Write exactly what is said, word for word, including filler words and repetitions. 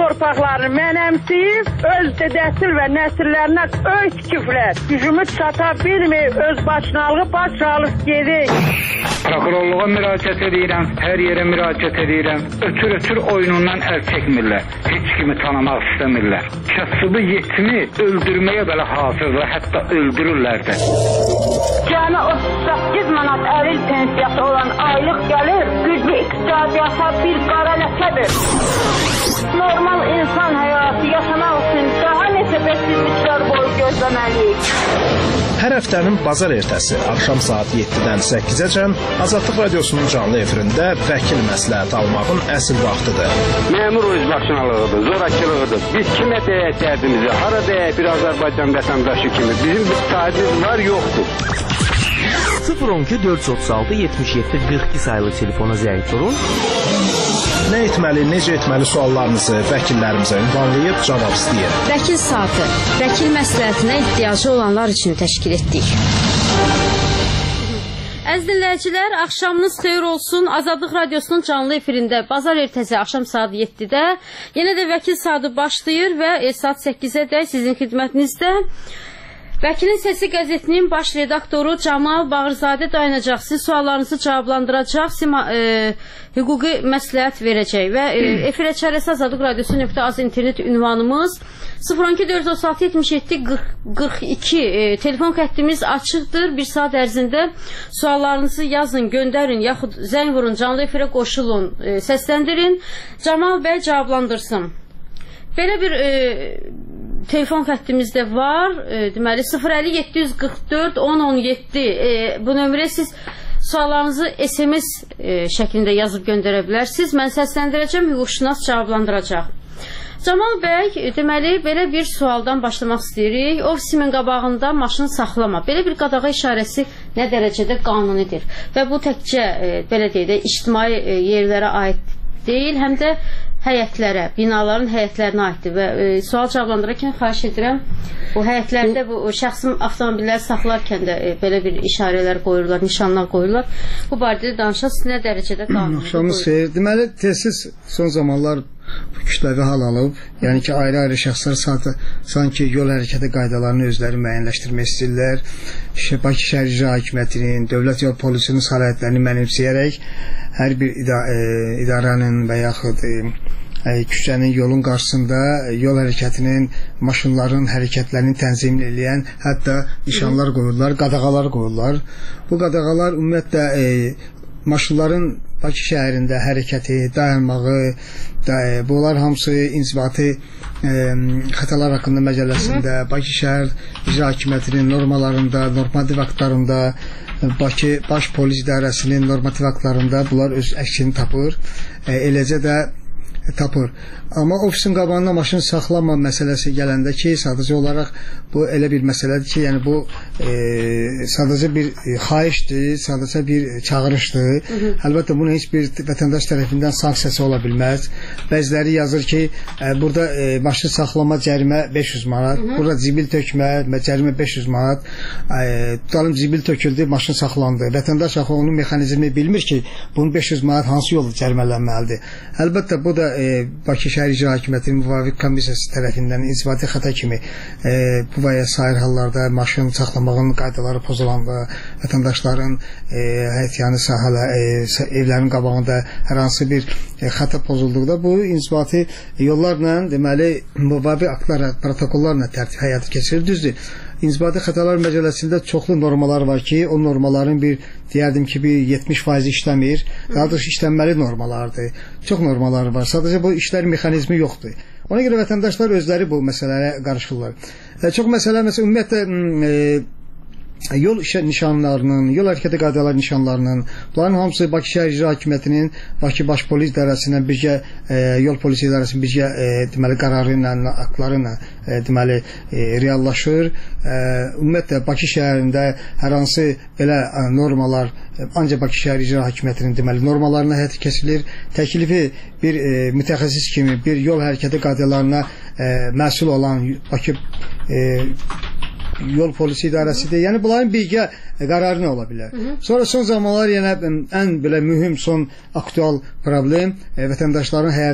torpaqlarını mənəmsiyib, öz dədəsil və nəsillərinə öz küflər, gücümüz çata bilmir, öz başınalığı baş alıb gedir. Prokurorluğa müraciət edirəm, hər yerə müraciət edirəm. Ötür-ötür oyunundan əl çəkmirlər, heç kimi tanımaq istəmirlər. Kasıbı yetimi öldürməyə belə hazırlar, hətta öldürürlər də. Cəmi otuz səkkiz manat əril pensiyası olan aylıq gəlir, güclü iqtisadiyyata bir qara ləkədir. Normal insan həyatı yaşamaq üçün daha neçə bəksizliklər boyu gözləməliyik. Hər həftənin bazar ertəsi axşam saat yeddidən səkkizəcən Azadlıq Radiosunun canlı efirində vəkil məsləhət almağın əsl vaxtıdır. Məmur özbaşınalığıdır, zorakılığıdır. Biz kimə deyək dərdimizi, hara deyək bir Azərbaycan vətəndaşı kimi. Bizim bir sahibimiz var, yoxdur. sıfır on iki dörd yüz otuz altı yetmiş yeddi qırx iki sayılı telefona zəng vurun. Nə etməli, necə etməli suallarınızı vəkillərimizə ünvanlayıb cavab istəyir. Vəkil saatı, vəkil məsləhətinə ehtiyacı olanlar üçün təşkil etdik. Əziz dinləyicilər, axşamınız xeyir olsun. Azadlıq Radiosunun canlı efirində bazar ertəsi axşam saat yeddidə yenə də vəkil saatı başlayır və saat səkkizədək sizin xidmətinizdə Vəkilin Səsi qəzetinin baş redaktoru Camal Bağırzadə dayanacaq. Siz suallarınızı cavablandıracaq, sizə e, hüquqi məsləhət verəcək və e, efirə çərəsi Azadlıq Radiosu nöqtə az internet ünvanımız sıfır on iki dörd yüz otuz altı yetmiş yeddi qırx iki e, telefon xəttimiz açıqdır. Bir saat ərzində suallarınızı yazın, göndərin, yaxud zəng vurun, canlı efirə qoşulun, e, səsləndirin. Camal bəy cavablandırsın. Belə bir e, telefon xəttimizdə var. E, deməli sıfır əlli yeddi yüz qırx dörd on on yeddi. E, bu nömrəyə siz suallarınızı S M S e, şəklində yazıb göndərə bilərsiniz. Mən səsləndirəcəm, hüquqşünas cavablandıracaq. Camal bəy, deməli belə bir sualdan başlamaq istəyirik. Ofisimin qabağında maşını saxlama. Belə bir qadağa işarəsi nə dərəcədə qanunidir? Və bu təkcə e, belə deyək də ictimai e, yerlərə aid deyil, həm də həyətlərə, binaların həyətlərinə aiddir və e, sual cavablandırarkən xahiş edirəm, bu həyətlərdə bu şəxsi avtomobilləri saxlarkən də e, belə bir işarələr qoyurlar, nişanlar qoyurlar. Bu barədə danışasınız, nə dərəcədə qanunidir? Axşamınız xeyir. Deməli, tez-tez son zamanlar bu kütləvi hal alıb, yəni ki, ayrı-ayrı şəxslər sanki yol hərəkəti qaydalarını özləri müəyyənləşdirmək istəyirlər. Bakı Şəhər İcra Hakimiyyətinin, Dövlət Yol Polisinin səlahiyyətlərini mənimsəyərək hər bir idarənin və yaxud küçənin, yolun qarşısında yol hərəkətinin, maşınların hərəkətlərini tənzim eləyən hətta nişanlar qoyurlar, qadağalar qoyurlar. Bu qadağalar ümumiyyətlə maşınların Bakı şəhərində hərəkəti, dayanmağı, da, bunlar hamısı inzibati e, xətalar haqqında məcəlləsində, Bakı şəhər İcra Hakimiyyətinin normalarında, normativ aktlarında, Bakı Baş Polis İdarəsinin normativ aktlarında bunlar öz əksini tapır, e, eləcə də tapır. Amma ofisin qabağında maşın saxlama məsələsi gələndə ki, sadəcə olaraq bu elə bir məsələdir ki, yəni bu e, sadəcə bir e, xahişdir, sadəcə bir çağırışdır. Hı -hı. Əlbəttə bunun heç bir vətəndaş tərəfindən sanksiyası ola bilməz. Bəziləri yazır ki, e, burada e, maşın saxlama cərimə beş yüz manat, Hı -hı. burada zibil tökmə cərimə beş yüz manat. E, tutalım zibil töküldü, maşın saxlandı. Vətəndaş axı onun mexanizmini bilmir ki, bunun beş yüz manat hansı yolda cərimələnməlidir. Əlbəttə bu da e, Bakı Şəhər İcra Hakimiyyətinin müvafiq komissiyası tərəfindən inzibati xəta kimi e, bu və ya sair hallarda maşın saxlamağın qaydaları pozulanda, vətəndaşların e, həyətyanı sahələ, e, evlərin qabağında hər hansı bir e, xəta pozulduqda bu inzibati yollarla, deməli, müvafiq aktlara, protokollarla tərtib həyata keçirilir. Düzdür. İnzibati xətalar məcəlləsində çoxlu normalar var ki, o normaların bir, deyərdim ki, bir yetmiş faizi işləmir. Daha doğrusu işlənməli normalardır. Çox normalar var. Sadəcə bu işlər mexanizmi yoxdur. Ona görə vətəndaşlar özləri bu məsələlərə qarışırlar. E, çox məsələ, məsələn, ümumiyyətlə e, yol nişanlarının, yol hərəkəti qaydaları nişanlarının, bunların hamısı Bakı Şəhər İcra Hakimiyyətinin, Bakı Baş Polis İdarəsindən birgə, e, Yol Polisi İdarəsinin birgə e, deməli qərarı ilə, aktları ilə e, deməli e, reallaşır. E, ümumiyyətlə Bakı şəhərində hər hansı belə normalar ancaq Bakı Şəhər İcra Hakimiyyətinin deməli normalarına həyata keçirilir. Təklifi bir e, mütəxəssis kimi bir yol hərəkəti qaydalarına e, məsul olan Bakı e, Yol Polisi İdarəsidir. Yəni bunların birgə qərarı nə ola bilər? Hı -hı. Sonra son zamanlar yenə ən belə mühüm, son aktual problem e, vətəndaşların həyat